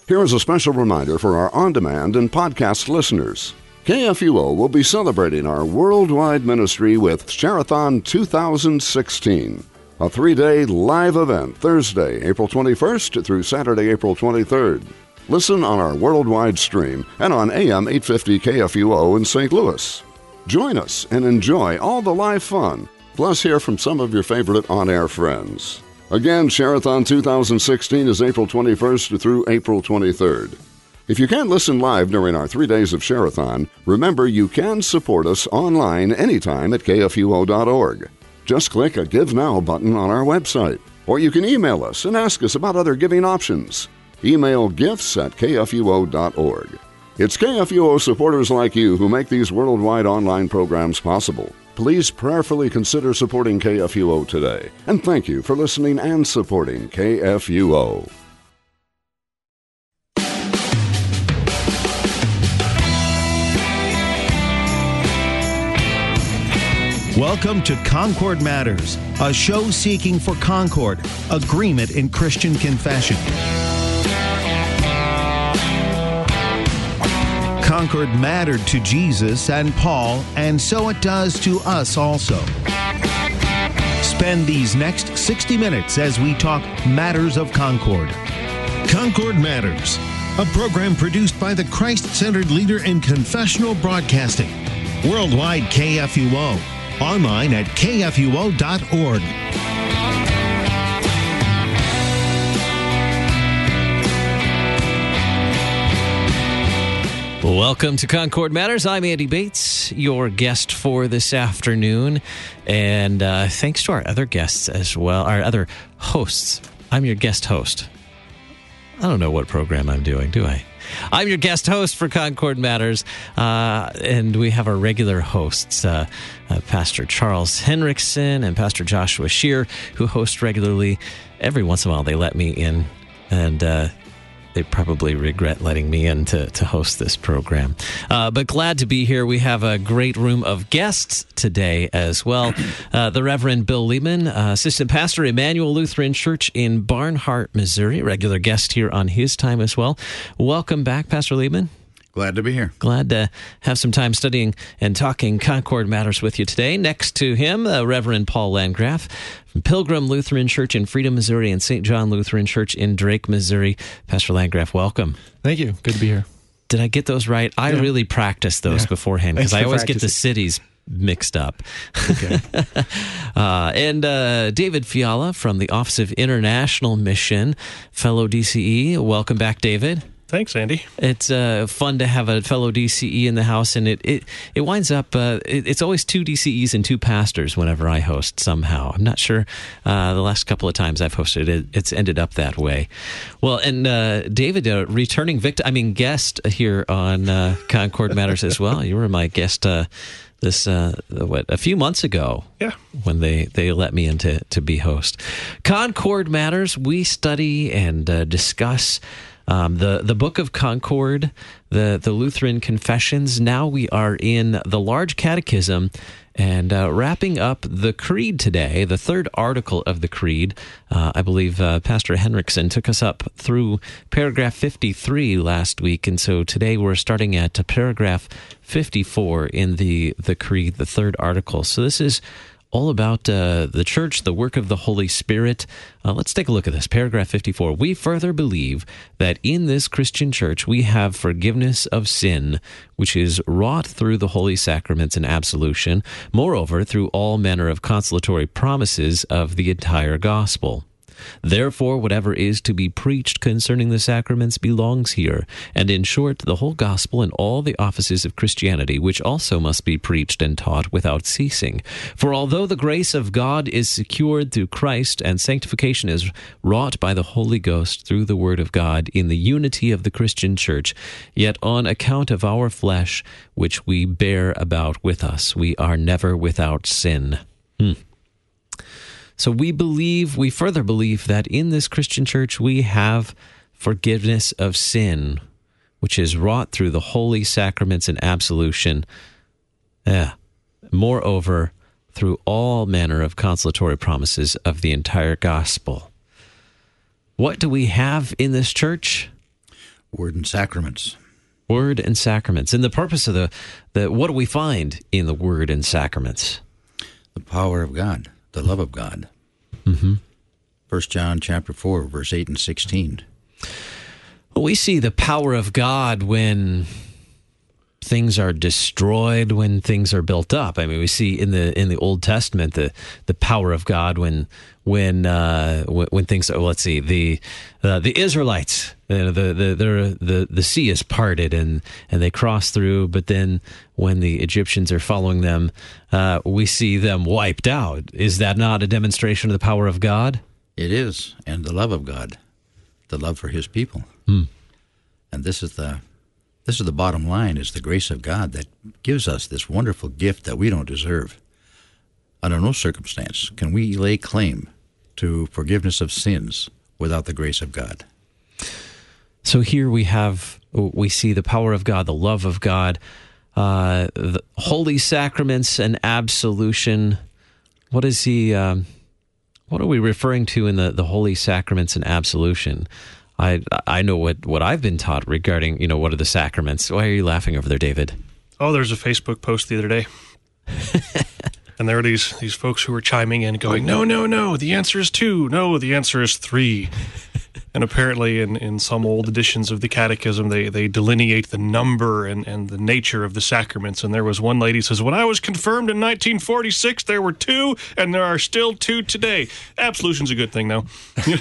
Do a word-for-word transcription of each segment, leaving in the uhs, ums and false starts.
Here is a special reminder for our on-demand and podcast listeners. K F U O will be celebrating our worldwide ministry with Share-a-thon two thousand sixteen, a three-day live event Thursday, April twenty-first through Saturday, April twenty-third. Listen on our worldwide stream and on A M eight fifty K F U O in Saint Louis. Join us and enjoy all the live fun, plus hear from some of your favorite on-air friends. Again, Share-a-thon two thousand sixteen is April twenty-first through April twenty-third. If you can't listen live during our three days of Share-a-thon, remember you can support us online anytime at K F U O dot org. Just click a Give Now button on our website, or you can email us and ask us about other giving options. Email gifts at K F U O dot org. It's K F U O supporters like you who make these worldwide online programs possible. Please prayerfully consider supporting K F U O today. And thank you for listening and supporting K F U O. Welcome to Concord Matters, a show seeking for concord, agreement in Christian confession. Concord mattered to Jesus and Paul, and so it does to us also. Spend these next sixty minutes as we talk matters of Concord. Concord Matters, a program produced by the Christ-centered leader in confessional broadcasting. Worldwide K F U O. Online at K F U O dot org. Welcome to Concord Matters. I'm Andy Bates, your guest for this afternoon. And uh, thanks to our other guests as well, our other hosts. I'm your guest host. I don't know what program I'm doing, do I? I'm your guest host for Concord Matters, uh, and we have our regular hosts, uh, uh, Pastor Charles Henriksen and Pastor Joshua Shear, who host regularly. Every once in a while, they let me in, and uh, they probably regret letting me in to, to host this program. Uh, but glad to be here. We have a great room of guests today as well. Uh, the Reverend Bill Leeman, uh, Assistant Pastor, Emmanuel Lutheran Church in Barnhart, Missouri, regular guest here on his time as well. Welcome back, Pastor Leeman. Glad to be here. Glad to have some time studying and talking Concord Matters with you today. Next to him, uh, Reverend Paul Landgraf from Pilgrim Lutheran Church in Freedom, Missouri, and Saint John Lutheran Church in Drake, Missouri. Pastor Landgraf, welcome. Thank you. Good to be here. Did I get those right? I yeah. really practiced those yeah. beforehand because I always get the cities mixed up. Okay. uh, and uh, David Fiala from the Office of International Mission, fellow D C E. Welcome back, David. Thanks, Andy. It's uh, fun to have a fellow D C E in the house, and it it, it winds up, uh, it, it's always two D C Es and two pastors whenever I host somehow. I'm not sure uh, the last couple of times I've hosted it, it's ended up that way. Well, and uh, David, a returning victim, I mean guest here on uh, Concord Matters as well. You were my guest uh, this, uh, what, a few months ago. Yeah. When they, they let me in to, to be host. Concord Matters, we study and uh, discuss Um, the, the Book of Concord, the, the Lutheran Confessions. Now we are in the Large Catechism and uh, wrapping up the Creed today, the third article of the Creed. Uh, I believe uh, Pastor Henriksen took us up through paragraph fifty-three last week, and so today we're starting at uh, paragraph fifty-four in the, the Creed, the third article. So this is all about uh, the church, the work of the Holy Spirit. Uh, let's take a look at this. Paragraph fifty-four. We further believe that in this Christian church we have forgiveness of sin, which is wrought through the holy sacraments and absolution, moreover, through all manner of consolatory promises of the entire gospel. Therefore, whatever is to be preached concerning the sacraments belongs here, and in short, the whole gospel and all the offices of Christianity, which also must be preached and taught without ceasing. For although the grace of God is secured through Christ, and sanctification is wrought by the Holy Ghost through the Word of God in the unity of the Christian church, yet on account of our flesh, which we bear about with us, we are never without sin. Hmm. So we believe, we further believe that in this Christian church we have forgiveness of sin, which is wrought through the holy sacraments and absolution. Yeah. Moreover, through all manner of consolatory promises of the entire gospel. What do we have in this church? Word and sacraments. Word and sacraments. And the purpose of the, the what do we find in the Word and sacraments? The power of God, the love of God. Mm-hmm. First John chapter four, verse eight and sixteen. Well, we see the power of God when things are destroyed, when things are built up. I mean, we see in the in the Old Testament the the power of God when when uh, when, when things. Well, let's see the uh, the Israelites. You know, the the the the the sea is parted and and they cross through. But then when the Egyptians are following them, uh, we see them wiped out. Is that not a demonstration of the power of God? It is, and the love of God, the love for His people. Hmm. And this is the this is the bottom line: is the grace of God that gives us this wonderful gift that we don't deserve. Under no circumstance can we lay claim to forgiveness of sins without the grace of God. So here we have, we see the power of God, the love of God, uh, the holy sacraments and absolution. What is he? Um, what are we referring to in the, the holy sacraments and absolution? I I know what, what I've been taught regarding, you know, what are the sacraments. Why are you laughing over there, David? Oh, there's a Facebook post the other day. And there are these, these folks who were chiming in going, no, no, no, the answer is two. No, the answer is three. And apparently in, in some old editions of the Catechism, they, they delineate the number and, and the nature of the sacraments. And there was one lady who says, when I was confirmed in nineteen forty-six, there were two, and there are still two today. Absolution's a good thing, though.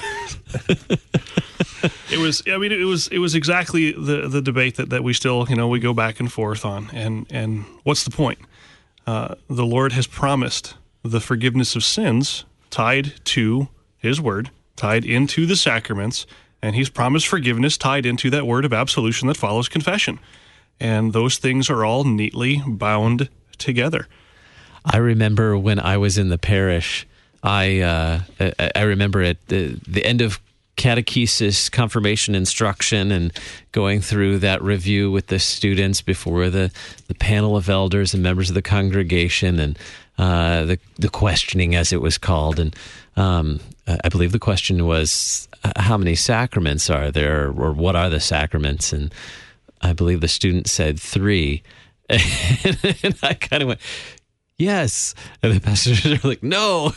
It was, I mean, it was it was exactly the, the debate that, that we still, you know, we go back and forth on. And, and what's the point? Uh, the Lord has promised the forgiveness of sins tied to His Word, tied into the sacraments, and He's promised forgiveness tied into that word of absolution that follows confession. And those things are all neatly bound together. I remember when I was in the parish, I uh, I, I remember at the, the end of catechesis, confirmation instruction, and going through that review with the students before the, the panel of elders and members of the congregation, and uh, the the questioning, as it was called. And um, I believe the question was, how many sacraments are there, or what are the sacraments? And I believe the student said three. And I kind of went, yes. And the pastors are like, no.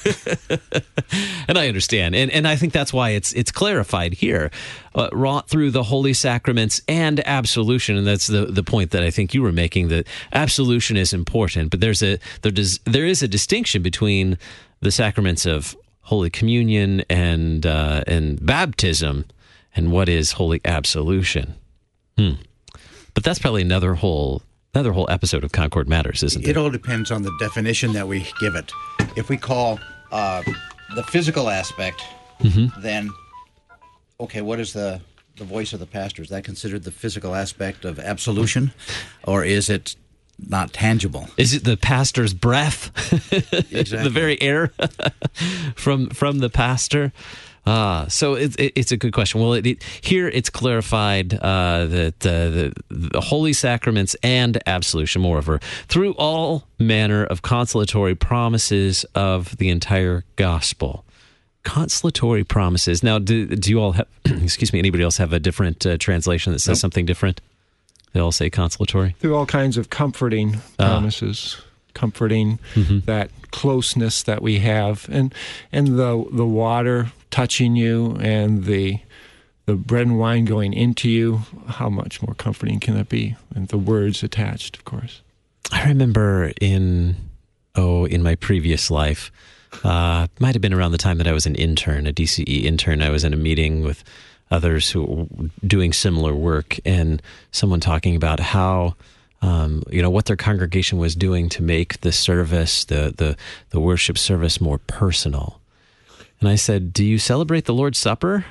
And I understand. And and I think that's why it's it's clarified here, uh, wrought through the holy sacraments and absolution. And that's the, the point that I think you were making, that absolution is important. But there's a there does there is a distinction between the sacraments of Holy Communion and uh, and baptism and what is holy absolution. Hmm. But that's probably another whole Another whole episode of Concord Matters, isn't it? It all depends on the definition that we give it. If we call uh, the physical aspect, mm-hmm. then, okay, what is the, the voice of the pastor? Is that considered the physical aspect of absolution, or is it not tangible? Is it the pastor's breath? Exactly. The very air from from the pastor? Ah, so it, it, it's a good question. Well, it, it, here it's clarified uh, that uh, the, the holy sacraments and absolution, moreover, through all manner of consolatory promises of the entire gospel. Consolatory promises. Now, do, do you all have, excuse me, anybody else have a different uh, translation that says nope. something different? They all say consolatory? Through all kinds of comforting promises. Ah. Comforting mm-hmm. that closeness that we have, and and the the water touching you, and the the bread and wine going into you. How much more comforting can that be? And the words attached, of course. I remember in oh in my previous life, uh, might have been around the time that I was an intern, a D C E intern. I was in a meeting with others who were doing similar work, and someone talking about how. Um, you know, what their congregation was doing to make the service, the, the the worship service, more personal. And I said, do you celebrate the Lord's Supper?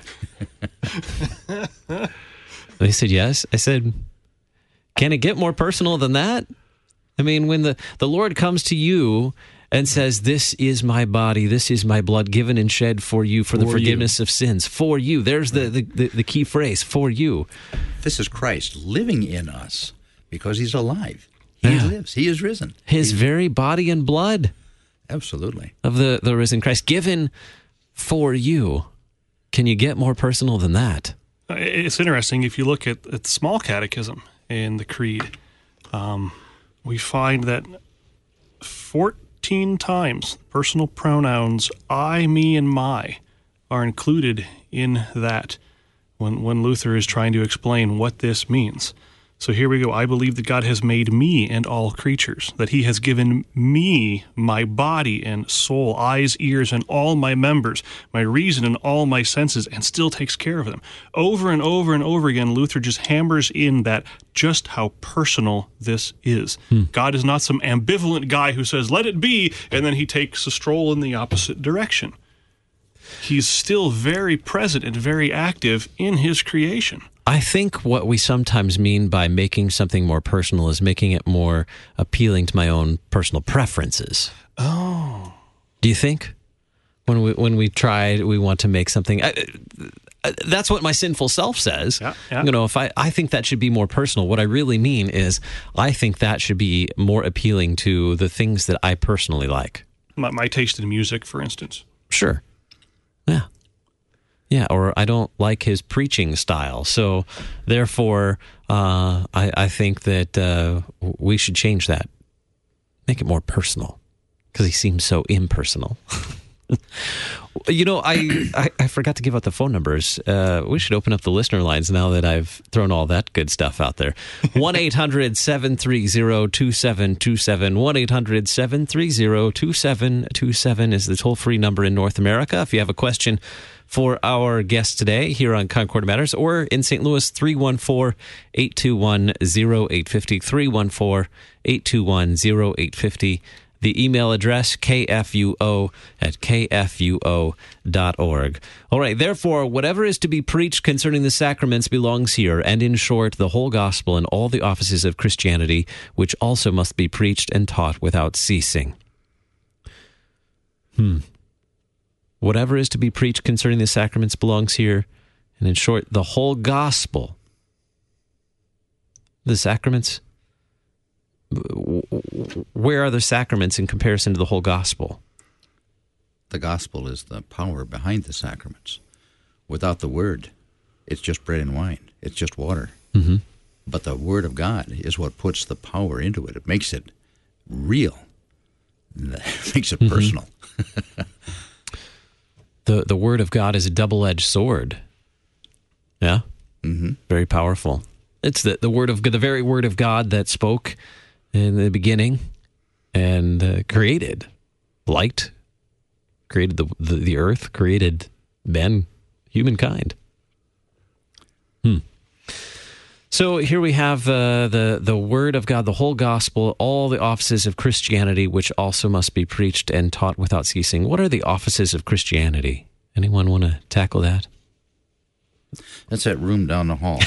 And they said, yes. I said, can it get more personal than that? I mean, when the, the Lord comes to you and says, this is my body, this is my blood given and shed for you for, for the forgiveness you. of sins, for you. There's the, the, the, the key phrase, for you. This is Christ living in us. Because He's alive. He yeah. lives. He is risen. His He's... very body and blood. Absolutely. Of the, the risen Christ, given for you. Can you get more personal than that? It's interesting. If you look at, at the Small Catechism in the Creed, um, we find that fourteen times personal pronouns I, me, and my are included in that when, when Luther is trying to explain what this means. So here we go. I believe that God has made me and all creatures, that he has given me my body and soul, eyes, ears, and all my members, my reason and all my senses, and still takes care of them. Over and over and over again, Luther just hammers in that just how personal this is. Hmm. God is not some ambivalent guy who says, let it be, and then he takes a stroll in the opposite direction. He's still very present and very active in his creation. I think what we sometimes mean by making something more personal is making it more appealing to my own personal preferences. Oh. Do you think? When we when we try, we want to make something... I, that's what my sinful self says. Yeah, yeah. You know, if I, I think that should be more personal. What I really mean is I think that should be more appealing to the things that I personally like. My, my taste in music, for instance. Sure. Yeah. Yeah, or I don't like his preaching style. So, therefore, uh, I, I think that uh, we should change that. Make it more personal, because he seems so impersonal. You know, I, I, I forgot to give out the phone numbers. Uh, we should open up the listener lines now that I've thrown all that good stuff out there. one eight hundred seven three zero two seven two seven. one eight hundred seven three zero two seven two seven is the toll-free number in North America. If you have a question for our guest today here on Concord Matters, or in Saint Louis, three one four, eight two one, zero eight five zero, three one four, eight two one, zero eight five zero. The email address, k f u o at k f u o dot org. All right, therefore, whatever is to be preached concerning the sacraments belongs here, and in short, the whole gospel and all the offices of Christianity, which also must be preached and taught without ceasing. Hmm. Whatever is to be preached concerning the sacraments belongs here, and in short, the whole gospel. The sacraments... Where are the sacraments in comparison to the whole gospel? The gospel is the power behind the sacraments. Without the word, it's just bread and wine. It's just water. Mm-hmm. But the word of God is what puts the power into it. It makes it real. It makes it personal. Mm-hmm. the The word of God is a double-edged sword. Yeah? Mm-hmm. Very powerful. It's the, the word of the very word of God that spoke in the beginning and uh, created light, created the, the the earth, created men, humankind. Hmm. So here we have uh, the the word of God, the whole gospel, all the offices of Christianity, which also must be preached and taught without ceasing. What are the offices of Christianity? Anyone want to tackle that? That's that room down the hall.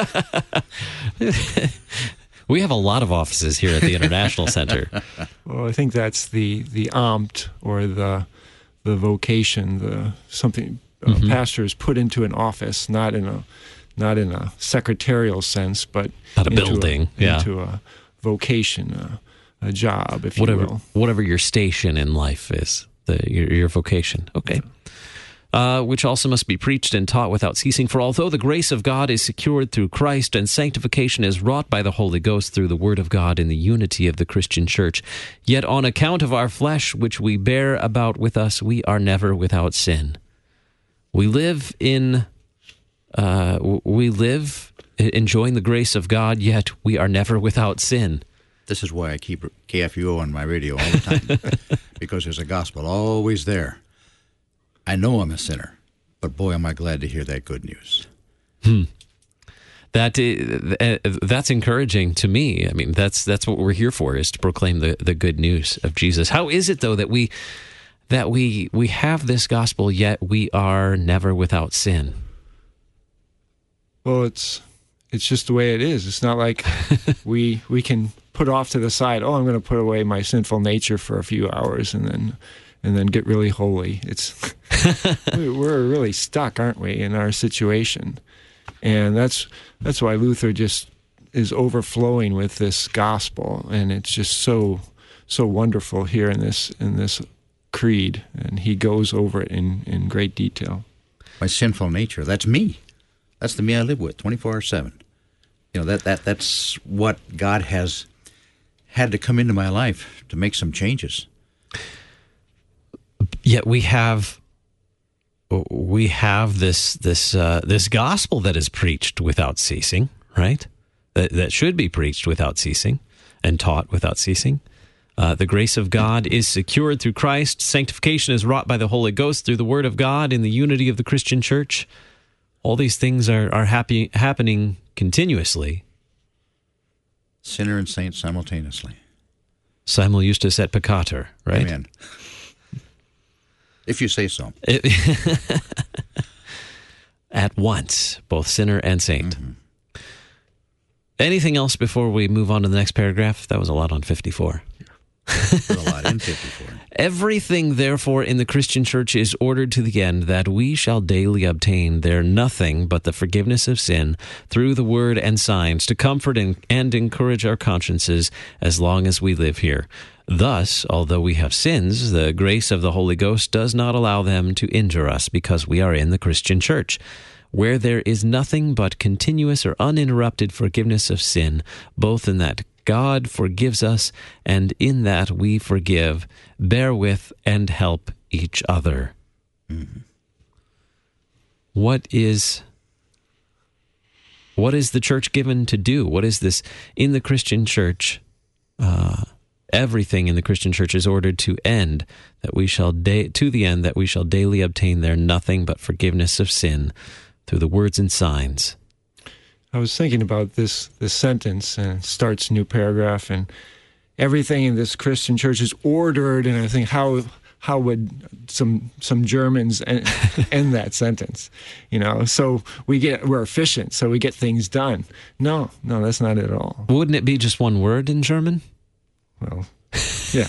We have a lot of offices here at the International Center. Well, I think that's the the Amt, or the the vocation, the something uh, mm-hmm. pastors put into an office, not in a not in a secretarial sense, but not a into building, a, yeah, into a vocation, a, a job, if whatever, you will. Whatever your station in life is, the your, your vocation. Okay. Yeah. Uh, which also must be preached and taught without ceasing. For although the grace of God is secured through Christ, and sanctification is wrought by the Holy Ghost through the Word of God in the unity of the Christian Church, yet on account of our flesh, which we bear about with us, we are never without sin. We live in, uh, we live enjoying the grace of God, yet we are never without sin. This is why I keep K F U O on my radio all the time, because there's a gospel always there. I know I'm a sinner, but boy, am I glad to hear that good news. Hmm. That uh, that's encouraging to me. I mean, that's that's what we're here for, is to proclaim the, the good news of Jesus. How is it, though, that we that we we have this gospel, yet we are never without sin? Well, it's it's just the way it is. It's not like we we can put off to the side, oh, I'm going to put away my sinful nature for a few hours and then and then get really holy. It's we're really stuck, aren't we, in our situation? And that's that's why Luther just is overflowing with this gospel, and it's just so so wonderful here in this in this creed, and he goes over it in, in great detail. My sinful nature, that's me. That's the me I live with, twenty-four hour seven. You know, that, that that's what God has had to come into my life to make some changes. Yet we have we have this this uh, this gospel that is preached without ceasing, right? That that should be preached without ceasing and taught without ceasing. Uh, the grace of God is secured through Christ. Sanctification is wrought by the Holy Ghost through the Word of God in the unity of the Christian church. All these things are are happy, happening continuously. Sinner and saint simultaneously. Simul justus et peccator, right? Amen. If you say so. It, at once, both sinner and saint. Mm-hmm. Anything else before we move on to the next paragraph? That was a lot on fifty-four. There's a lot in fifty-four. Everything, therefore, in the Christian church is ordered to the end that we shall daily obtain there nothing but the forgiveness of sin through the word and signs to comfort and, and encourage our consciences as long as we live here. Thus, although we have sins, the grace of the Holy Ghost does not allow them to injure us because we are in the Christian church, where there is nothing but continuous or uninterrupted forgiveness of sin, both in that God forgives us and in that we forgive, bear with, and help each other. Mm-hmm. What is what is the church given to do? What is this in the Christian church? Uh, everything in the Christian church is ordered to end that we shall da- to the end that we shall daily obtain there nothing but forgiveness of sin through the words and signs. I was thinking about this this sentence, and it starts a new paragraph, and everything in this Christian church is ordered, and I think, how how would some some Germans end, end that sentence? You know, so we get we're efficient, so we get things done. No, no, that's not it at all. Wouldn't it be just one word in German? Well, yeah.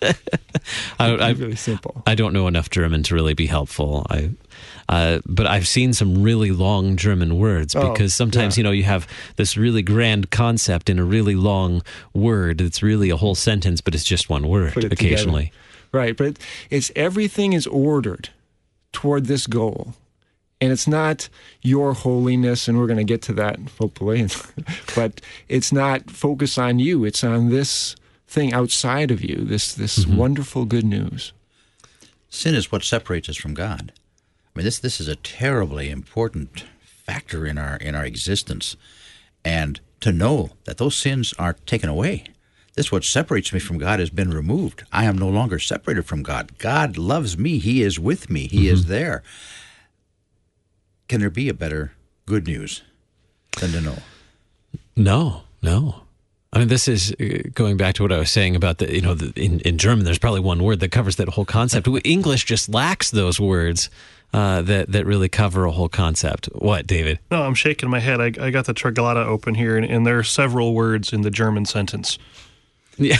I, I, really simple. I don't know enough German to really be helpful. I, uh, but I've seen some really long German words because oh, sometimes, yeah. you know, you have this really grand concept in a really long word. It's really a whole sentence, but it's just one word occasionally. Together. Right, but it's everything is ordered toward this goal. And it's not your holiness, and we're going to get to that, hopefully, but it's not focused on you. It's on this thing outside of you, this this mm-hmm. wonderful good news. Sin is what separates us from God. I mean, this this is a terribly important factor in our in our existence, and to know that those sins are taken away, this what separates me from God has been removed. I am no longer separated from God. God loves me. He is with me. He mm-hmm. is there. Can there be a better good news than to know? No, no. I mean, this is going back to what I was saying about the, you know, the, in, in German, there's probably one word that covers that whole concept. English just lacks those words uh, that, that really cover a whole concept. What, David? No, I'm shaking my head. I, I got the Trigalata open here, and, and there are several words in the German sentence. Yeah.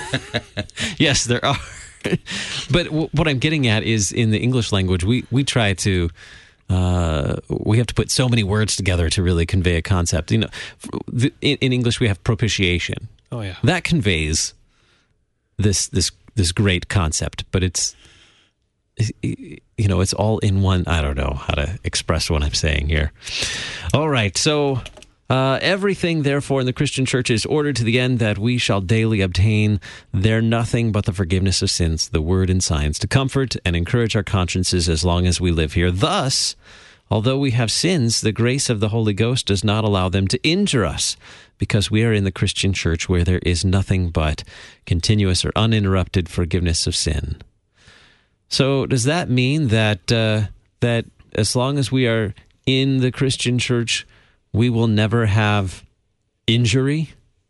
Yes, there are. But w- what I'm getting at is in the English language, we, we try to... Uh, we have to put so many words together to really convey a concept. You know, in, in English we have propitiation. Oh yeah, that conveys this this this great concept, but it's you know it's all in one. I don't know how to express what I'm saying here. All right, so. Uh, everything, therefore, in the Christian church is ordered to the end that we shall daily obtain there nothing but the forgiveness of sins, the word and signs, to comfort and encourage our consciences as long as we live here. Thus, although we have sins, the grace of the Holy Ghost does not allow them to injure us, because we are in the Christian church where there is nothing but continuous or uninterrupted forgiveness of sin. So does that mean that uh, that as long as we are in the Christian church, we will never have injury?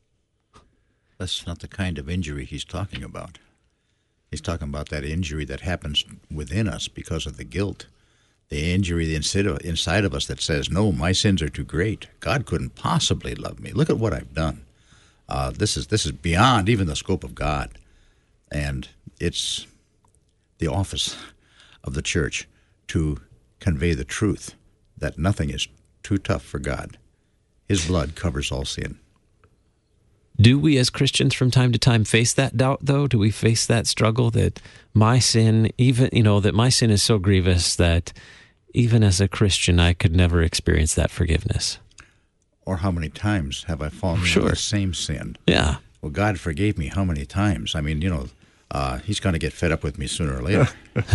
That's not the kind of injury he's talking about. He's talking about that injury that happens within us because of the guilt. The injury inside of us that says, no, my sins are too great. God couldn't possibly love me. Look at what I've done. Uh, this is this is beyond even the scope of God. And it's the office of the church to convey the truth that nothing is too tough for God. His blood covers all sin. Do we as Christians from time to time face that doubt, though? Do we face that struggle that my sin, even, you know, that my sin is so grievous that even as a Christian, I could never experience that forgiveness. Or how many times have I fallen Sure. into the same sin? Yeah. Well, God forgave me how many times? I mean, you know, uh, he's going to get fed up with me sooner or later.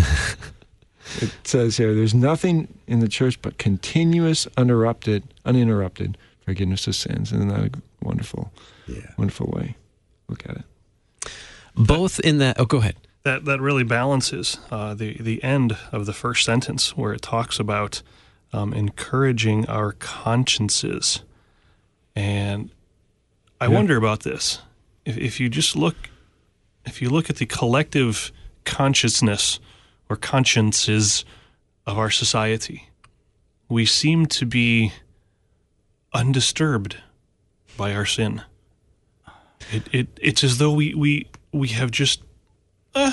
It says here, there's nothing in the church but continuous, uninterrupted, uninterrupted forgiveness of sins. Isn't that a wonderful, Yeah. wonderful way? Look at it. Both in that, oh, go ahead. That that really balances uh, the the end of the first sentence where it talks about um, encouraging our consciences, and I Yeah. wonder about this. If if you just look, if you look at the collective consciousness or consciences of our society, we seem to be undisturbed by our sin. It it it's as though we we we have just. Uh,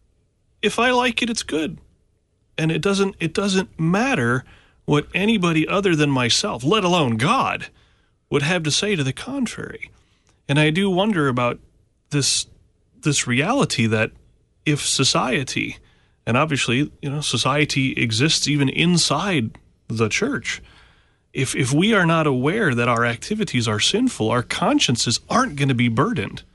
if I like it, it's good. And it doesn't it doesn't matter what anybody other than myself, let alone God, would have to say to the contrary. And I do wonder about this this reality that if society, and obviously, you know, society exists even inside the church, if if we are not aware that our activities are sinful, our consciences aren't going to be burdened.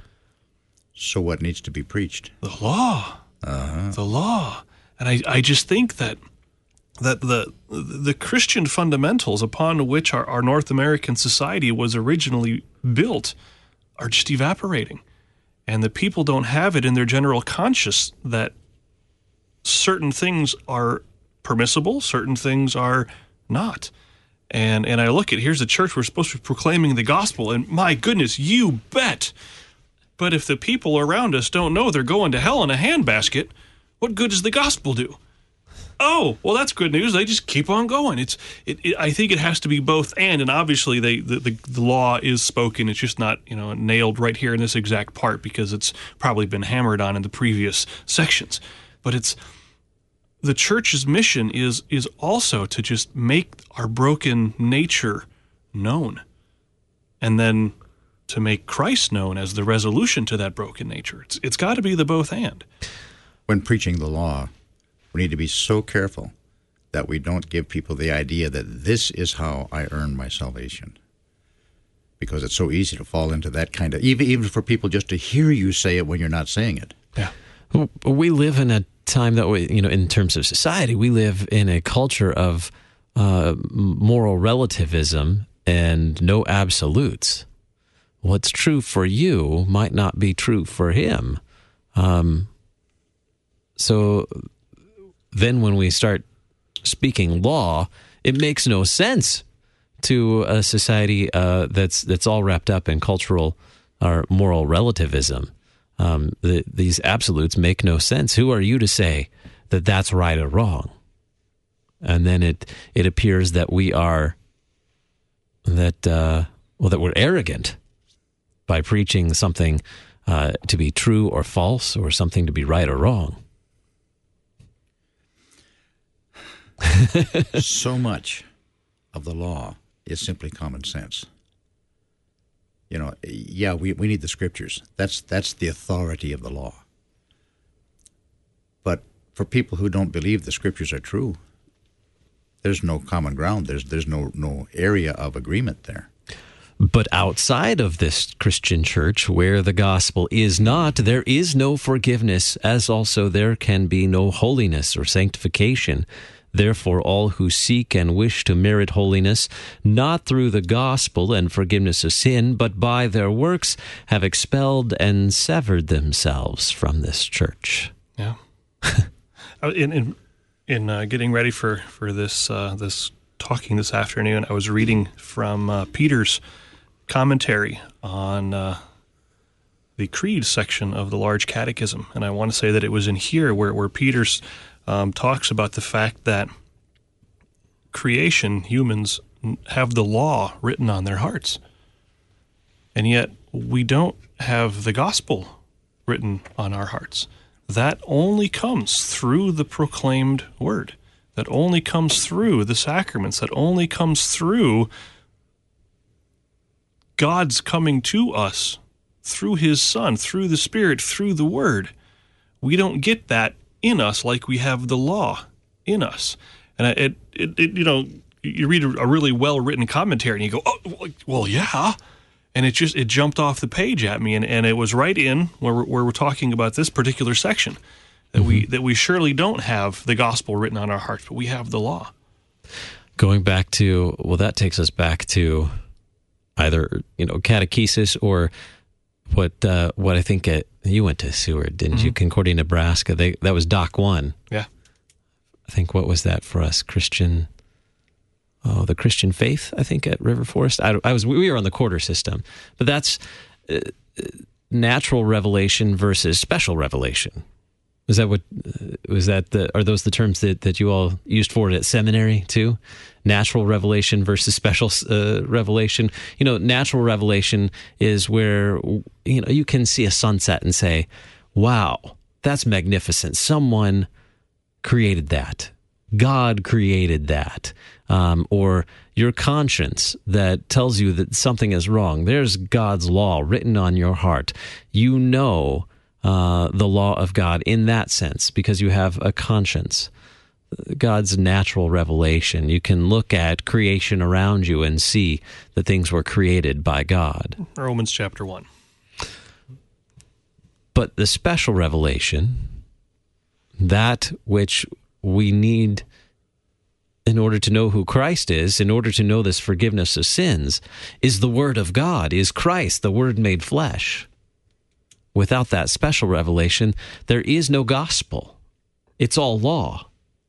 So what needs to be preached? The law, Uh-huh. the law, and I, I just think that that the the Christian fundamentals upon which our, our North American society was originally built are just evaporating, and the people don't have it in their general conscience that certain things are permissible, certain things are not. And and I look at, here's a church, we're supposed to be proclaiming the gospel, and my goodness, you bet. But if the people around us don't know they're going to hell in a handbasket, what good does the gospel do? Oh, well, that's good news. They just keep on going. It's. It, it, I think it has to be both and, and obviously they, the, the the law is spoken. It's just not, you know, nailed right here in this exact part because it's probably been hammered on in the previous sections. But it's the church's mission is is also to just make our broken nature known, and then to make Christ known as the resolution to that broken nature. It's it's got to be the both and. When preaching the law, we need to be so careful that we don't give people the idea that this is how I earn my salvation. Because it's so easy to fall into that kind of, even, even for people just to hear you say it when you're not saying it. Yeah. We live in a time that we, you know, in terms of society, we live in a culture of uh, moral relativism and no absolutes. What's true for you might not be true for him. Um, so then when we start speaking law, it makes no sense to a society uh, that's that's all wrapped up in cultural or moral relativism. Um, the, these absolutes make no sense. Who are you to say that that's right or wrong? And then it it appears that we are that uh, well that we're arrogant by preaching something uh, to be true or false, or something to be right or wrong. So much of the law is simply common sense. You know, yeah, we, we need the scriptures. That's that's the authority of the law. But for people who don't believe the scriptures are true, there's no common ground. There's there's no no area of agreement there. But outside of this Christian church, where the gospel is not, there is no forgiveness, as also there can be no holiness or sanctification. Therefore, all who seek and wish to merit holiness, not through the gospel and forgiveness of sin, but by their works, have expelled and severed themselves from this church. Yeah. in in, in uh, getting ready for for this uh, this talking this afternoon, I was reading from uh, Peter's commentary on uh, the Creed section of the Large Catechism, and I want to say that it was in here where where Peter's um, talks about the fact that creation, humans have the law written on their hearts, and yet we don't have the gospel written on our hearts. That only comes through the proclaimed word. That only comes through the sacraments. That only comes through God's coming to us through his Son, through the Spirit, through the Word. We don't get that in us like we have the law in us. And it, it, it you know, you read a really well-written commentary and you go, oh, well, yeah. And it just, it jumped off the page at me. And, and it was right in where we're, where we're talking about this particular section, that mm-hmm. we, that we surely don't have the gospel written on our hearts, but we have the law. Going back to, well, that takes us back to either, you know, catechesis or what, uh, what I think it, you went to Seward, didn't mm-hmm. you? Concordia, Nebraska. They, that was Doc one. Yeah. I think, what was that for us? Christian, oh, the Christian faith, I think, at River Forest. I, I was, we were on the quarter system, but that's uh, natural revelation versus special revelation. Is that what, uh, was that the, are those the terms that, that you all used for it at seminary too? Natural revelation versus special uh, revelation. You know, natural revelation is where, you know, you can see a sunset and say, wow, that's magnificent. Someone created that. God created that. Um, or your conscience that tells you that something is wrong. There's God's law written on your heart. You know uh, the law of God in that sense because you have a conscience. God's natural revelation. You can look at creation around you and see that things were created by God. Romans chapter one. But the special revelation, that which we need in order to know who Christ is, in order to know this forgiveness of sins, is the Word of God, is Christ, the Word made flesh. Without that special revelation, there is no gospel. It's all law.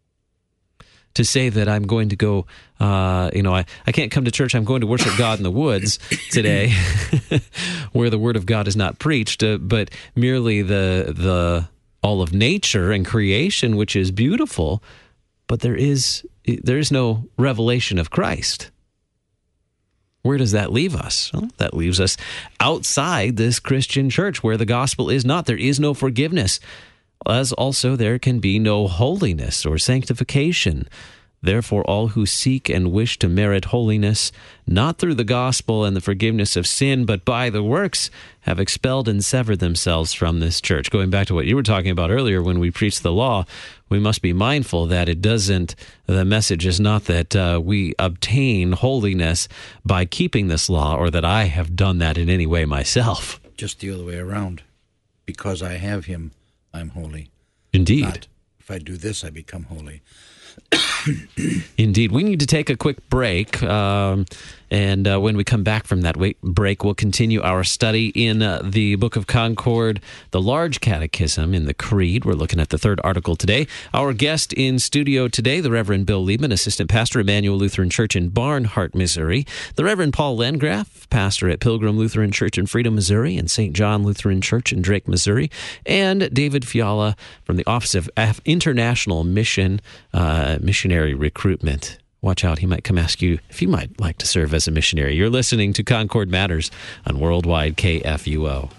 To say that I'm going to go, uh, you know, I, I can't come to church, I'm going to worship God in the woods today, where the Word of God is not preached, uh, but merely the the all of nature and creation, which is beautiful, but there is there is no revelation of Christ. Where does that leave us? Well, that leaves us outside this Christian church where the gospel is not. There is no forgiveness, as also there can be no holiness or sanctification. Therefore, all who seek and wish to merit holiness, not through the gospel and the forgiveness of sin, but by the works, have expelled and severed themselves from this church. Going back to what you were talking about earlier, when we preach the law, we must be mindful that it doesn't, the message is not that uh, we obtain holiness by keeping this law, or that I have done that in any way myself. Just the other way around. Because I have him, I'm holy. Indeed. Not, if I do this, I become holy. Indeed. We need to take a quick break, um, and uh, when we come back from that break, we'll continue our study in uh, the Book of Concord, the Large Catechism, in the Creed. We're looking at the third article today. Our guest in studio today, the Reverend Bill Liebman, Assistant Pastor, Emmanuel Lutheran Church in Barnhart, Missouri. The Reverend Paul Landgraf, Pastor at Pilgrim Lutheran Church in Freedom, Missouri, and Saint John Lutheran Church in Drake, Missouri. And David Fiala from the Office of International Mission, uh, Missionary Recruitment. Watch out, he might come ask you if you might like to serve as a missionary. You're listening to Concord Matters on Worldwide K F U O.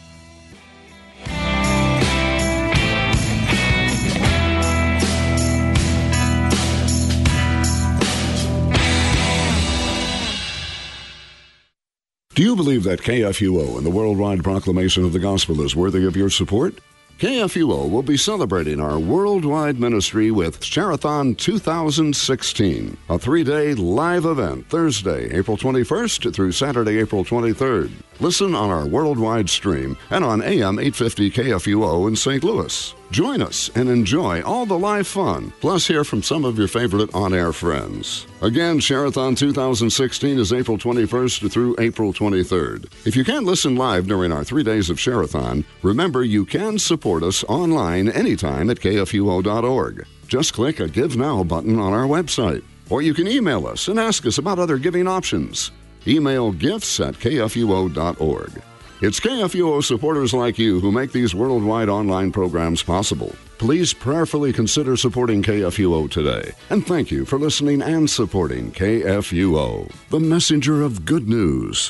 Do you believe that K F U O and the worldwide proclamation of the gospel is worthy of your support? K F U O will be celebrating our worldwide ministry with Share-a-thon two thousand sixteen, a three-day live event Thursday, April twenty-first through Saturday, April twenty-third. Listen on our worldwide stream and on A M eight fifty K F U O in Saint Louis. Join us and enjoy all the live fun, plus hear from some of your favorite on-air friends. Again, Share-a-thon two thousand sixteen is April twenty-first through April twenty-third. If you can't listen live during our three days of Share-a-thon, remember you can support us online anytime at K F U O dot org. Just click a Give Now button on our website, or you can email us and ask us about other giving options. Email gifts at K F U O dot org. It's K F U O supporters like you who make these worldwide online programs possible. Please prayerfully consider supporting K F U O today. And thank you for listening and supporting K F U O, the messenger of good news.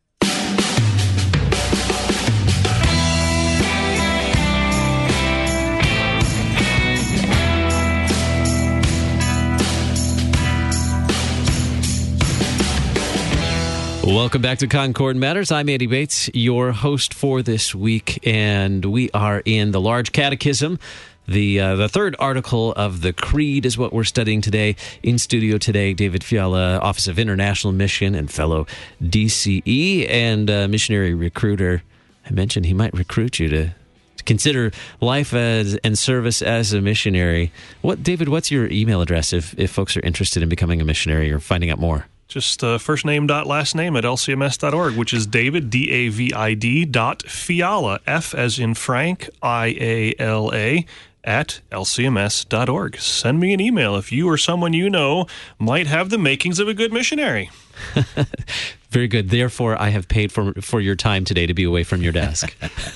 Welcome back to Concord Matters. I'm Andy Bates, your host for this week, and we are in the Large Catechism, The uh, the third article of the Creed is what we're studying today. In studio today, David Fiala, Office of International Mission and fellow D C E and uh, missionary recruiter. I mentioned he might recruit you to, to consider life as and service as a missionary. What, David, what's your email address if, if folks are interested in becoming a missionary or finding out more? Just uh, first name dot last name at L C M S dot org, which is David, D A V I D, dot Fiala, F as in Frank, I A L A, at L C M S dot org. Send me an email if you or someone you know might have the makings of a good missionary. Very good. Therefore, I have paid for for your time today to be away from your desk.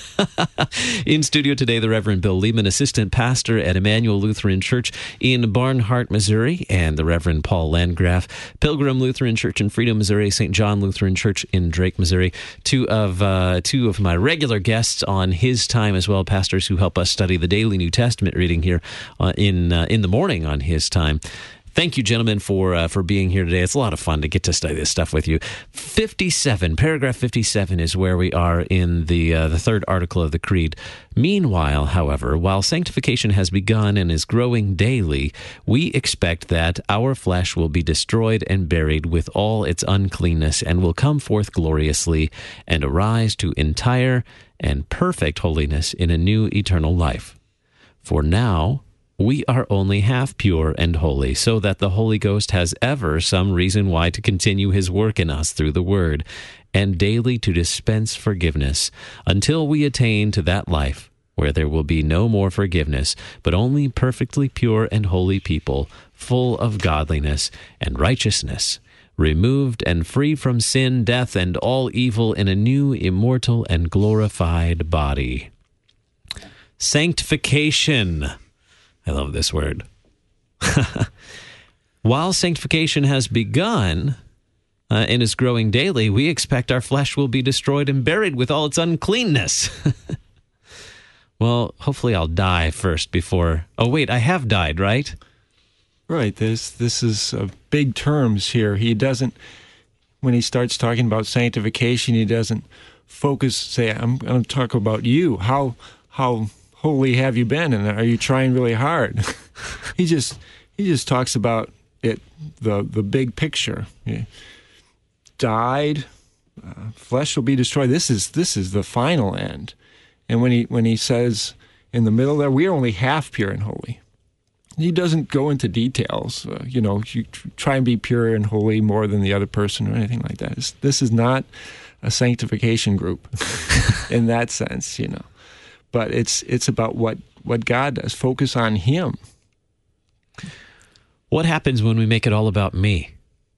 In studio today, the Reverend Bill Lehman, assistant pastor at Emmanuel Lutheran Church in Barnhart, Missouri, and the Reverend Paul Landgraf, Pilgrim Lutheran Church in Freedom, Missouri, Saint John Lutheran Church in Drake, Missouri. Two of uh, two of my regular guests on his time as well, pastors who help us study the daily New Testament reading here uh, in uh, in the morning on his time. Thank you, gentlemen, for uh, for being here today. It's a lot of fun to get to study this stuff with you. fifty-seven, paragraph fifty-seven is where we are in the uh, the third article of the Creed. Meanwhile, however, while sanctification has begun and is growing daily, we expect that our flesh will be destroyed and buried with all its uncleanness and will come forth gloriously and arise to entire and perfect holiness in a new eternal life. For now, we are only half pure and holy, so that the Holy Ghost has ever some reason why to continue his work in us through the Word, and daily to dispense forgiveness, until we attain to that life where there will be no more forgiveness, but only perfectly pure and holy people, full of godliness and righteousness, removed and free from sin, death, and all evil in a new, immortal, and glorified body. Sanctification. I love this word. While sanctification has begun uh, and is growing daily, we expect our flesh will be destroyed and buried with all its uncleanness. Well, hopefully I'll die first before... Oh, wait, I have died, right? Right. This this is uh, big terms here. He doesn't, when he starts talking about sanctification, he doesn't focus, say, I'm going to talk about you. How how... holy have you been, and are you trying really hard? he just he just talks about it, the the big picture. Yeah. Died, uh, flesh will be destroyed. This is this is the final end. And when he when he says in the middle there, we are only half pure and holy. He doesn't go into details. Uh, you know, you try and be pure and holy more than the other person or anything like that. It's, this is not a sanctification group in that sense, you know. But it's it's about what, what God does. Focus on Him. What happens when we make it all about me?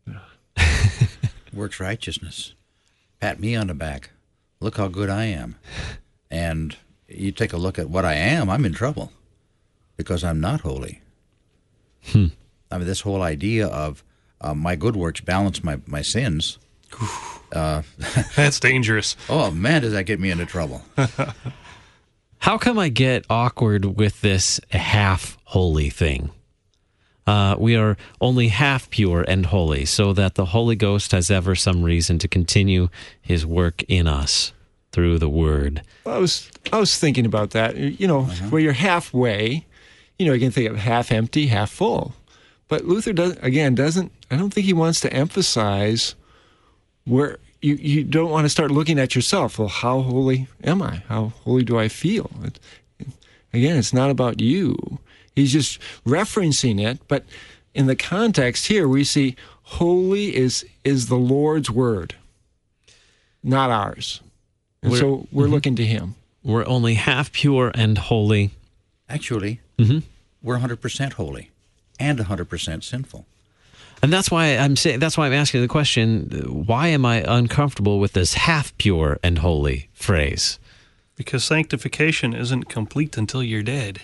Works righteousness. Pat me on the back. Look how good I am. And you take a look at what I am, I'm in trouble because I'm not holy. Hmm. I mean, this whole idea of uh, my good works balance my, my sins. Uh, That's dangerous. Oh, man, does that get me into trouble. How come I get awkward with this half holy thing? Uh, we are only half pure and holy, so that the Holy Ghost has ever some reason to continue his work in us through the Word. Well, I was I was thinking about that. You know, uh-huh. where you're halfway, you know, you can think of half empty, half full. But Luther does again doesn't. I don't think he wants to emphasize where. You, you don't want to start looking at yourself. Well, how holy am I? How holy do I feel? It, again, it's not about you. He's just referencing it, but in the context here, we see holy is is the Lord's word, not ours. And we're, so we're mm-hmm. looking to Him. We're only half pure and holy. Actually, mm-hmm. we're one hundred percent holy and one hundred percent sinful. And that's why I'm saying. That's why I'm asking the question: why am I uncomfortable with this "half pure and holy" phrase? Because sanctification isn't complete until you're dead.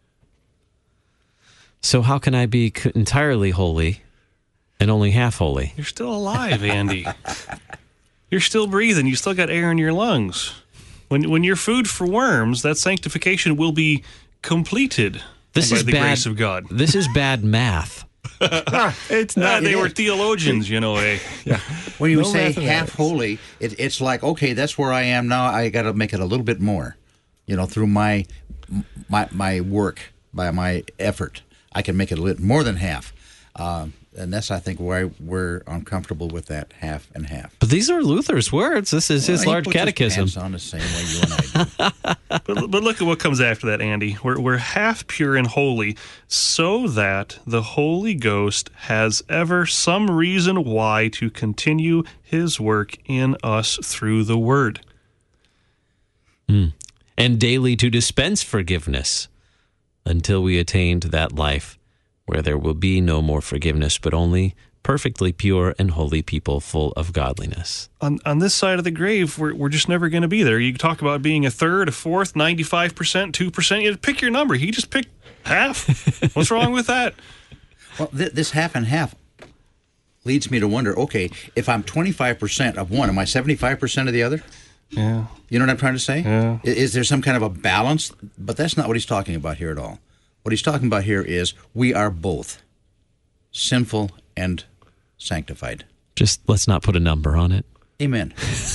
So how can I be entirely holy and only half holy? You're still alive, Andy. You're still breathing. You still got air in your lungs. When when you're food for worms, that sanctification will be completed this by is the bad, grace of God. This is bad math. It's not. Uh, they it were is. theologians, you know. Eh? Yeah. When you No say mathematics. half holy, it, it's like, okay, that's where I am now. I got to make it a little bit more. You know, through my my my work, by my effort, I can make it a little more than half. Uh, and that's, I think, why we're uncomfortable with that half and half. But these are Luther's words. This is his well, large he puts catechism. His pants on the same way you and I do. but, but look at what comes after that, Andy. We're, we're half pure and holy, so that the Holy Ghost has ever some reason why to continue his work in us through the Word. Mm. And daily to dispense forgiveness until we attain to that life where there will be no more forgiveness, but only perfectly pure and holy people full of godliness. On on this side of the grave, we're we're just never going to be there. You talk about being a third, a fourth, ninety-five percent, two percent. You pick your number. He just picked half. What's wrong with that? Well, th- this half and half leads me to wonder, okay, if I'm twenty-five percent of one, am I seventy-five percent of the other? Yeah. You know what I'm trying to say? Yeah. Is, is there some kind of a balance? But that's not what he's talking about here at all. What he's talking about here is we are both sinful and sanctified. Just let's not put a number on it. Amen.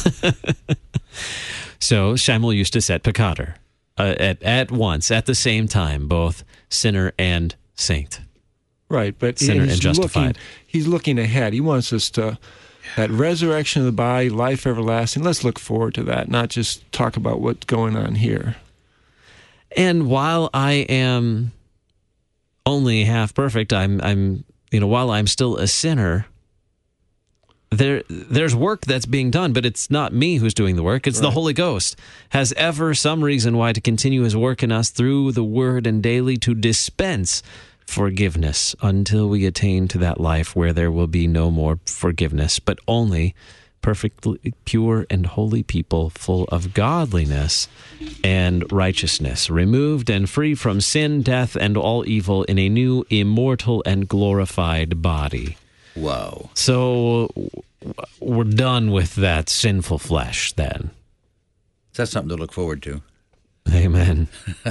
So Shammel Eustace et peccator, uh, at, at once, at the same time, both sinner and saint. Right, but Sinner he's and justified. Looking, he's looking ahead. He wants us to, that resurrection of the body, life everlasting, let's look forward to that, not just talk about what's going on here. And while I am only half perfect, I'm, I'm, you know, while I'm still a sinner, there, there's work that's being done, but it's not me who's doing the work. It's right. The Holy Ghost has ever some reason why to continue his work in us through the Word and daily to dispense forgiveness until we attain to that life where there will be no more forgiveness, but only perfectly pure and holy people full of godliness and righteousness, removed and free from sin, death, and all evil in a new, immortal, and glorified body. Wow. So we're done with that sinful flesh then. That's something to look forward to. Amen.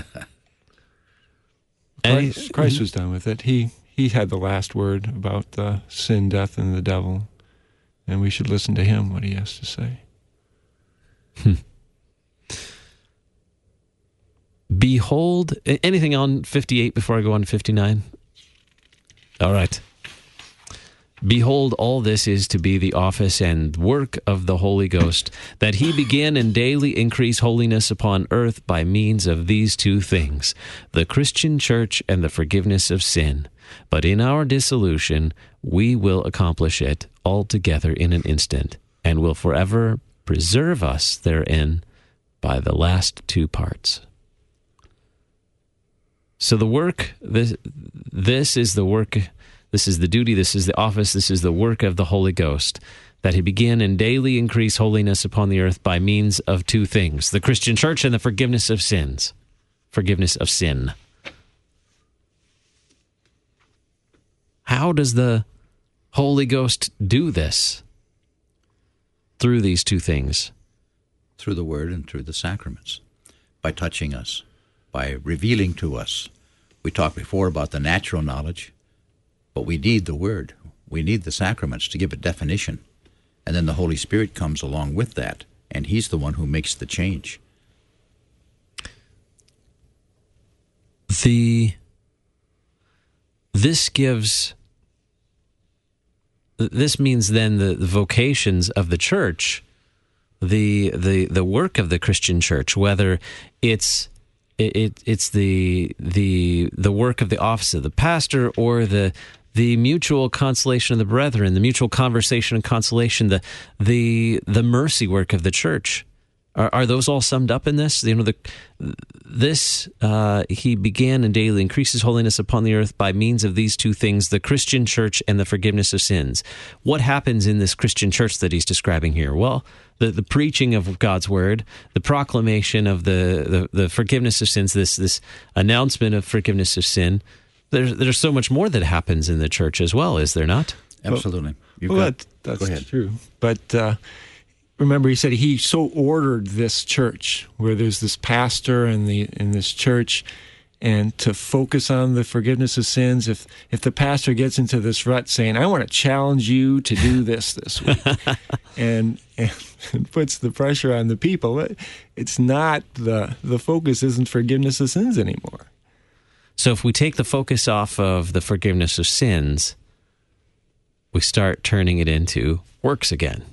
Christ, Christ was done with it. He he had the last word about the sin, death, and the devil. And we should listen to him, what he has to say. Hmm. Behold, anything on fifty-eight before I go on to fifty-nine? All right. Behold, all this is to be the office and work of the Holy Ghost, that he begin and daily increase holiness upon earth by means of these two things, the Christian church and the forgiveness of sin. But in our dissolution, we will accomplish it altogether in an instant, and will forever preserve us therein by the last two parts. So the work, this, this is the work, this is the duty, this is the office, this is the work of the Holy Ghost, that he begin and daily increase holiness upon the earth by means of two things, the Christian church and the forgiveness of sins. Forgiveness of sin. How does the Holy Ghost do this? Through these two things. Through the Word and through the sacraments. By touching us. By revealing to us. We talked before about the natural knowledge, but we need the Word. We need the sacraments to give it definition. And then the Holy Spirit comes along with that, and he's the one who makes the change. The this gives this means then the, the vocations of the church, the the the work of the Christian church, whether it's it, it it's the the the work of the office of the pastor or the the mutual consolation of the brethren, the mutual conversation and consolation, the the the mercy work of the church. Are, are those all summed up in this? You know, the this uh, he began and daily increases holiness upon the earth by means of these two things: the Christian church and the forgiveness of sins. What happens in this Christian church that he's describing here? Well, the, the preaching of God's word, the proclamation of the, the, the forgiveness of sins, this this announcement of forgiveness of sin. There's there's so much more that happens in the church as well, is there not? Absolutely. You've well, got, that, that's go ahead. true. But uh, remember, he said he so ordered this church, where there's this pastor and the in this church, and to focus on the forgiveness of sins. If if the pastor gets into this rut saying, I want to challenge you to do this this week, and, and puts the pressure on the people, it's not, the, the focus isn't forgiveness of sins anymore. So if we take the focus off of the forgiveness of sins, we start turning it into works again.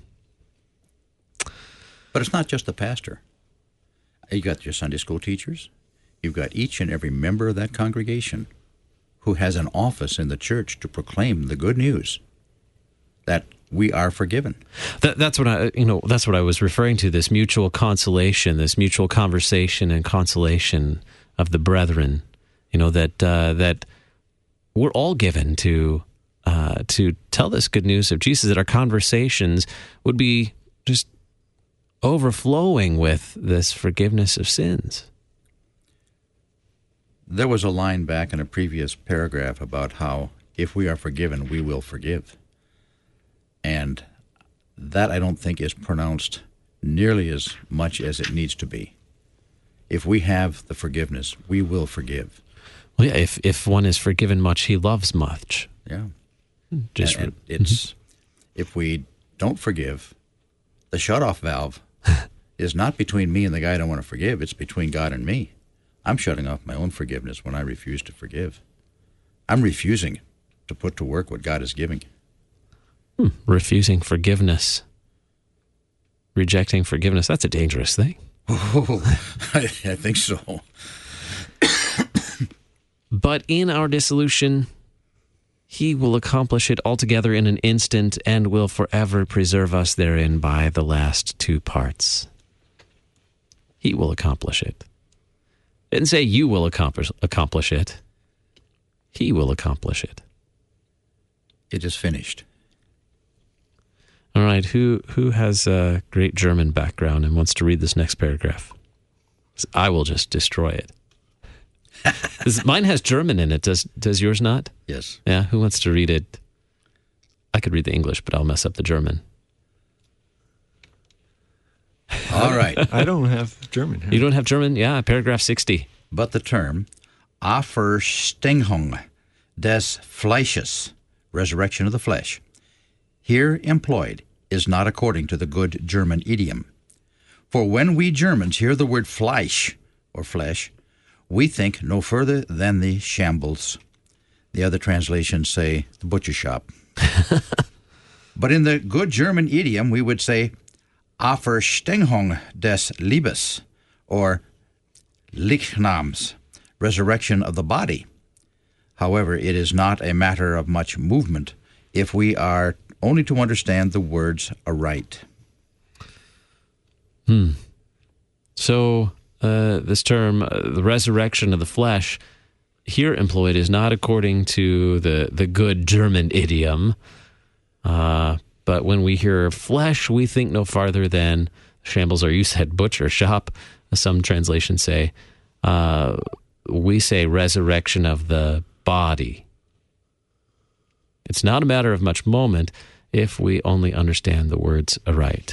But it's not just the pastor. You got your Sunday school teachers. You've got each and every member of that congregation who has an office in the church to proclaim the good news that we are forgiven. That, that's what I, you know, that's what I was referring to. This mutual consolation, this mutual conversation and consolation of the brethren. You know, that uh, that we're all given to uh, to tell this good news of Jesus. That our conversations would be just overflowing with this forgiveness of sins. There was a line back in a previous paragraph about how if we are forgiven, we will forgive. And that I don't think is pronounced nearly as much as it needs to be. If we have the forgiveness, we will forgive. Well, yeah, if, if one is forgiven much, he loves much. Yeah. Just and, and it's mm-hmm. If we don't forgive, the shutoff valve is not between me and the guy I don't want to forgive. It's between God and me. I'm shutting off my own forgiveness when I refuse to forgive. I'm refusing to put to work what God is giving. Hmm. Refusing forgiveness. Rejecting forgiveness. That's a dangerous thing. Oh, I, I think so. But in our dissolution, he will accomplish it altogether in an instant and will forever preserve us therein by the last two parts. He will accomplish it. It didn't say you will accomplish accomplish it. He will accomplish it. It is finished. All right, who who has a great German background and wants to read this next paragraph? I will just destroy it. Mine has German in it. Does does yours not? Yes. Yeah, who wants to read it? I could read the English, but I'll mess up the German. All right. I don't have German here. You don't have German? Yeah, paragraph sixty. But the term Auferstehung des Fleisches, resurrection of the flesh, here employed is not according to the good German idiom. For when we Germans hear the word Fleisch, or flesh, we think no further than the shambles. The other translations say the butcher shop. But in the good German idiom, we would say Auferstehung des Leibes, or Leichnams, resurrection of the body. However, it is not a matter of much movement if we are only to understand the words aright. Hmm. So uh, this term, uh, the resurrection of the flesh, here employed is not according to the, the good German idiom. Uh, but when we hear flesh, we think no farther than shambles, or you said butcher shop. Some translations say, uh, we say resurrection of the body. It's not a matter of much moment if we only understand the words aright.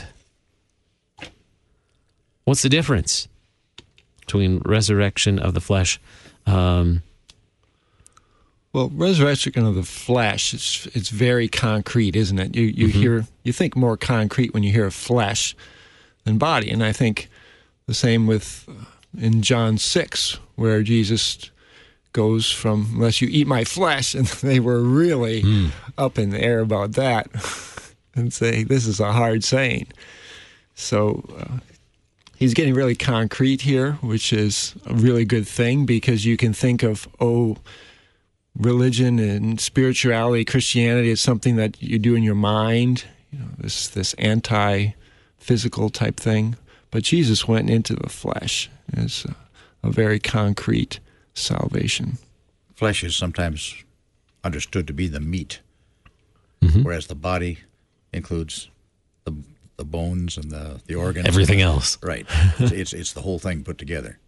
What's the difference between resurrection of the flesh? Um, well, resurrection of the flesh, it's it's very concrete, isn't it? You you mm-hmm. hear you think more concrete when you hear flesh than body, and I think the same with uh, in John six, where Jesus goes from, unless you eat my flesh, and they were really mm. up in the air about that and say, this is a hard saying. So uh, he's getting really concrete here, which is a really good thing, because you can think of, oh, religion and spirituality, Christianity is something that you do in your mind, you know, this this anti-physical type thing. But Jesus went into the flesh. It's a, a very concrete salvation. Flesh is sometimes understood to be the meat, mm-hmm. whereas the body includes the the bones and the, the organs. Everything else. Right. it's, it's it's the whole thing put together.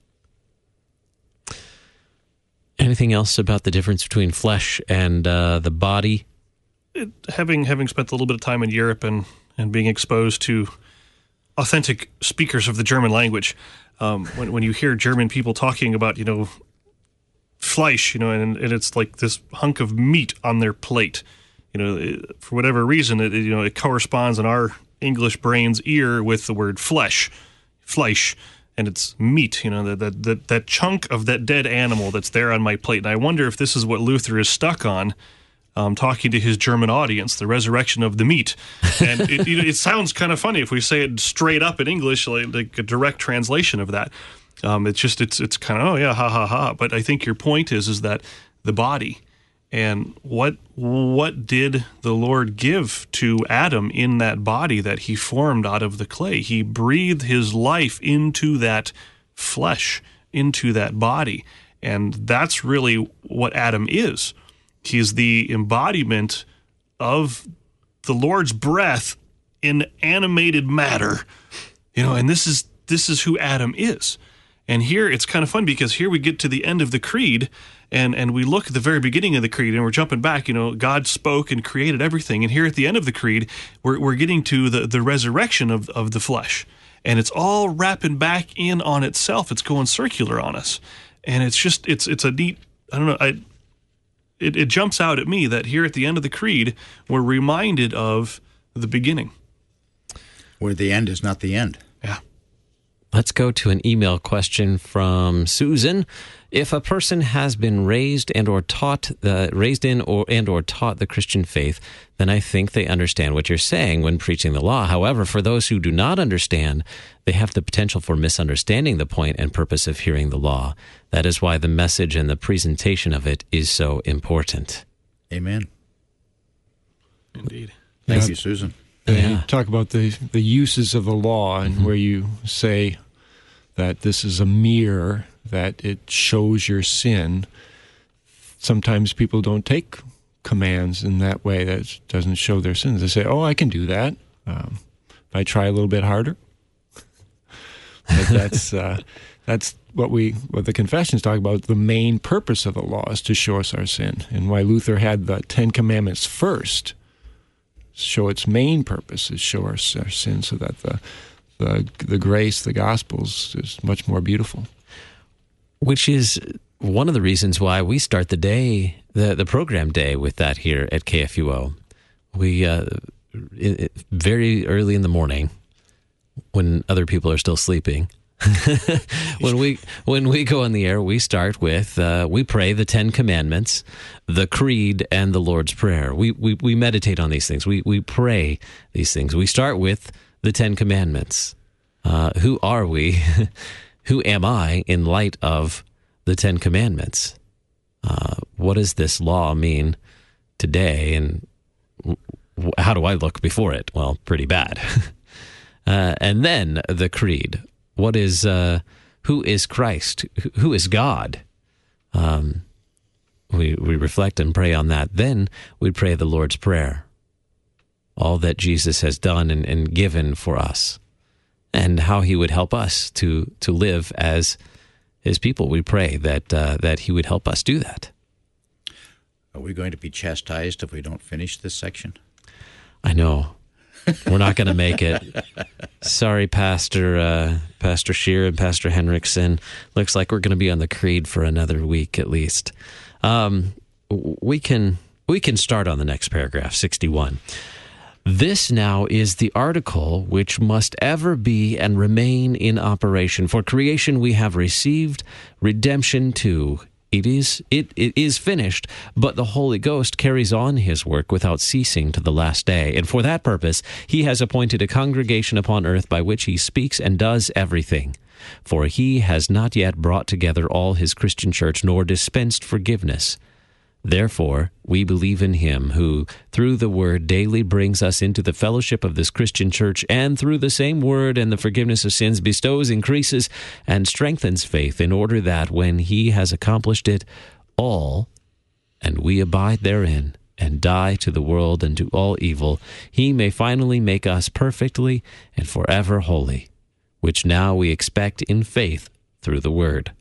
Anything else about the difference between flesh and uh, the body? It, having having spent a little bit of time in Europe and, and being exposed to authentic speakers of the German language, um, when when you hear German people talking about, you know, Fleisch, you know, and, and it's like this hunk of meat on their plate. You know, it, for whatever reason, it, you know, it corresponds in our English brain's ear with the word flesh, Fleisch, and it's meat, you know, that, that, that, that chunk of that dead animal that's there on my plate. And I wonder if this is what Luther is stuck on, um, talking to his German audience, the resurrection of the meat. And it, you know, it sounds kind of funny if we say it straight up in English, like, like a direct translation of that. Um, it's just, it's it's kind of, oh yeah, ha, ha, ha. But I think your point is, is that the body, and what what did the Lord give to Adam in that body that he formed out of the clay? He breathed his life into that flesh, into that body. And that's really what Adam is. He's the embodiment of the Lord's breath in animated matter. You know, and this is this is who Adam is. And here it's kind of fun because here we get to the end of the creed, and, and we look at the very beginning of the creed, and we're jumping back. You know, God spoke and created everything. And here at the end of the creed, we're we're getting to the, the resurrection of, of the flesh. And it's all wrapping back in on itself. It's going circular on us. And it's just, it's it's a neat, I don't know, I, it, it jumps out at me that here at the end of the creed, we're reminded of the beginning. Where the end is not the end. Yeah. Let's go to an email question from Susan. If a person has been raised and or taught the raised in or and or taught the Christian faith, then I think they understand what you're saying when preaching the law. However, for those who do not understand, they have the potential for misunderstanding the point and purpose of hearing the law. That is why the message and the presentation of it is so important. Amen. Indeed. Thank Yeah. you, Susan. Uh, Yeah. You talk about the, the uses of the law, and Mm-hmm. where you say that this is a mirror, that it shows your sin. Sometimes people don't take commands in that way, that it doesn't show their sins. They say, oh, I can do that um, if I try a little bit harder. But that's uh, that's what we what the confessions talk about. The main purpose of the law is to show us our sin, and why Luther had the Ten Commandments first. Show its main purpose is show our, our sin, so that the the the grace, the Gospels, is much more beautiful. Which is one of the reasons why we start the day, the, the program day, with that here at K F U O. We, uh, it, it, very early in the morning, when other people are still sleeping, when we when we go on the air, we start with, uh, we pray the Ten Commandments, the Creed, and the Lord's Prayer. We, we, we meditate on these things. We, we pray these things. We start with the Ten Commandments. Uh, who are we? Who am I in light of the Ten Commandments? Uh, what does this law mean today, and w- how do I look before it? Well, pretty bad. uh, and then the Creed. What is, uh, who is Christ? Who is God? Um, we, we reflect and pray on that. Then we pray the Lord's Prayer. All that Jesus has done and, and given for us, and how he would help us to to live as his people. We pray that uh, that he would help us do that. Are we going to be chastised if we don't finish this section? I know. We're not going to make it. Sorry, Pastor uh, Pastor Scheer and Pastor Henriksen. Looks like we're going to be on the Creed for another week at least. Um, we can we can start on the next paragraph, sixty-one. This now is the article which must ever be and remain in operation. For creation we have received redemption too. It is it, it is finished, but the Holy Ghost carries on his work without ceasing to the last day. And for that purpose he has appointed a congregation upon earth by which he speaks and does everything. For he has not yet brought together all his Christian church, nor dispensed forgiveness. Therefore, we believe in him who, through the word, daily brings us into the fellowship of this Christian church, and through the same word and the forgiveness of sins bestows, increases, and strengthens faith, in order that, when he has accomplished it all, and we abide therein, and die to the world and to all evil, he may finally make us perfectly and forever holy, which now we expect in faith through the word.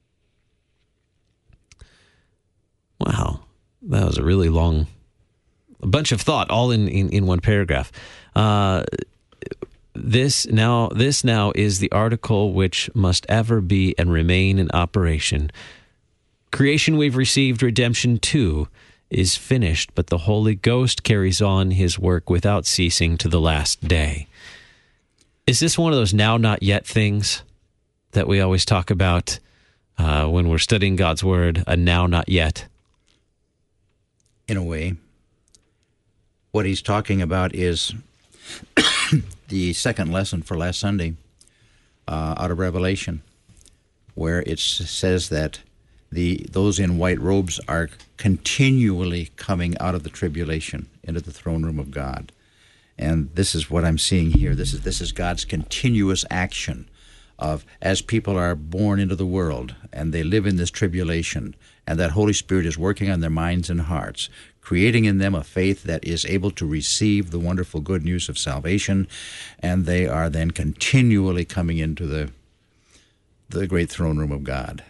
Wow, that was a really long, a bunch of thought, all in, in, in one paragraph. Uh, this now, this now is the article which must ever be and remain in operation. Creation we've received, redemption too is finished, but the Holy Ghost carries on his work without ceasing to the last day. Is this one of those now, not yet things that we always talk about uh, when we're studying God's Word, a now, not yet? In a way, what he's talking about is the second lesson for last Sunday uh, out of Revelation, where it says that the those in white robes are continually coming out of the tribulation into the throne room of God. And this is what I'm seeing here. This is this is God's continuous action of, as people are born into the world and they live in this tribulation, and that Holy Spirit is working on their minds and hearts, creating in them a faith that is able to receive the wonderful good news of salvation, and they are then continually coming into the the great throne room of God.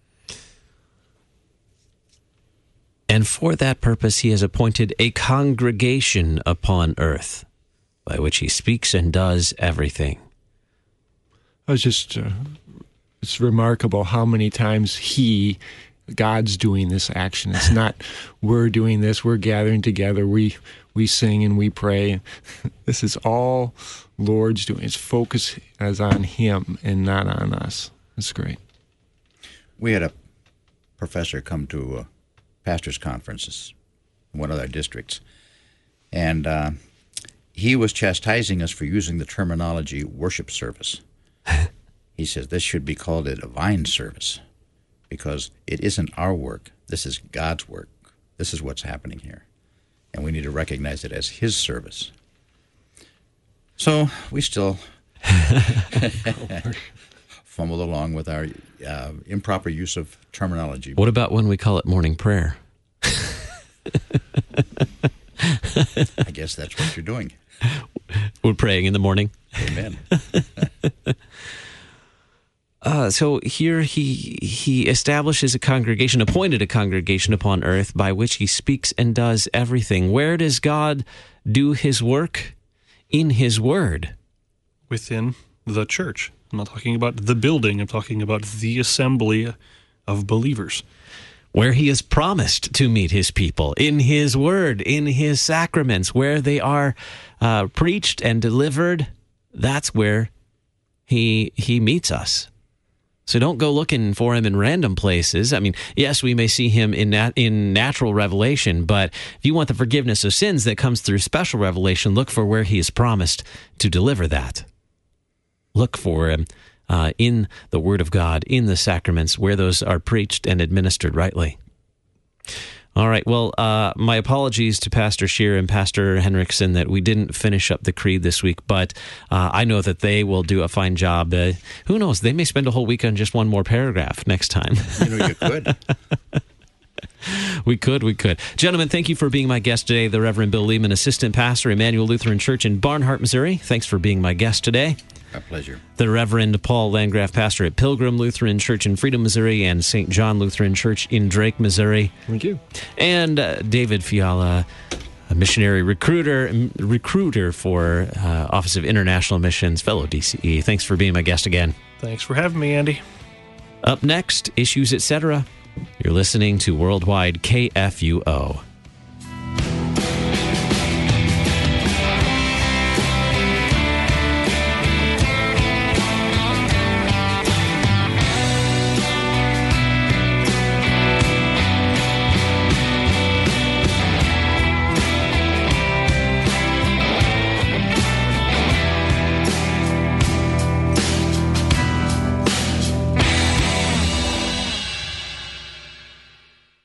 And for that purpose he has appointed a congregation upon earth, by which he speaks and does everything. I was just, uh, it's remarkable how many times he, God's doing this action. It's not we're doing this, we're gathering together, we we sing and we pray. This is all Lord's doing. His focus is on him and not on us. It's great. We had a professor come to a pastor's conferences in one of our districts, and uh, he was chastising us for using the terminology worship service. He says this should be called a divine service, because it isn't our work. This is God's work. This is what's happening here. And we need to recognize it as his service. So we still fumble along with our uh, improper use of terminology. What about when we call it morning prayer? I guess that's what you're doing. We're praying in the morning. Amen. Uh, so here he he establishes a congregation, appointed a congregation upon earth by which he speaks and does everything. Where does God do his work? In his word. Within the church. I'm not talking about the building. I'm talking about the assembly of believers. Where he has promised to meet his people. In his word, in his sacraments, where they are uh, preached and delivered, that's where he he meets us. So don't go looking for him in random places. I mean, yes, we may see him in nat- in natural revelation, but if you want the forgiveness of sins that comes through special revelation, look for where he has promised to deliver that. Look for him uh, in the Word of God, in the sacraments, where those are preached and administered rightly. All right, well, uh, my apologies to Pastor Scheer and Pastor Henriksen that we didn't finish up the Creed this week, but uh, I know that they will do a fine job. Uh, who knows, they may spend a whole week on just one more paragraph next time. You know, you could. We could, we could. Gentlemen, thank you for being my guest today. The Reverend Bill Lehman, Assistant Pastor, Emmanuel Lutheran Church in Barnhart, Missouri. Thanks for being my guest today. My pleasure. The Reverend Paul Landgraf, pastor at Pilgrim Lutheran Church in Freedom, Missouri, and Saint John Lutheran Church in Drake, Missouri. Thank you. And uh, David Fiala, a missionary recruiter recruiter for uh, Office of International Missions, fellow D C E. Thanks for being my guest again. Thanks for having me, Andy. Up next, Issues, et cetera. You're listening to Worldwide K F U O.